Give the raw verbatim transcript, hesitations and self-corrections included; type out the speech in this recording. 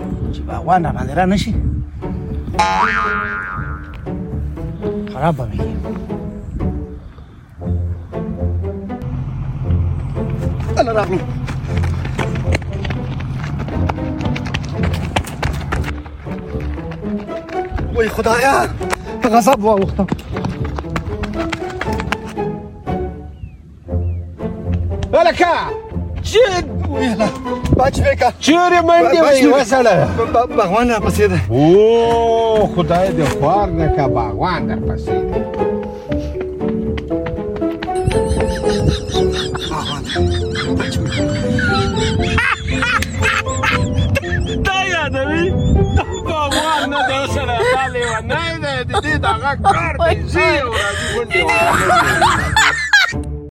چې باغوان را باندې را نه شي خراب به وي. انا راغلم. وای خدایا غضب واوښتم. هلکه چې ویله باچ بېکه چیرې منډې وهي وسړه؟ باغوان را پسې ده. او خدای دې خوار نه که باغوان در پسې ده. دا یادوي دا باغوان نه دی سره دا لیونی دی د دې د هغه کار دی ځي او راځي غونډې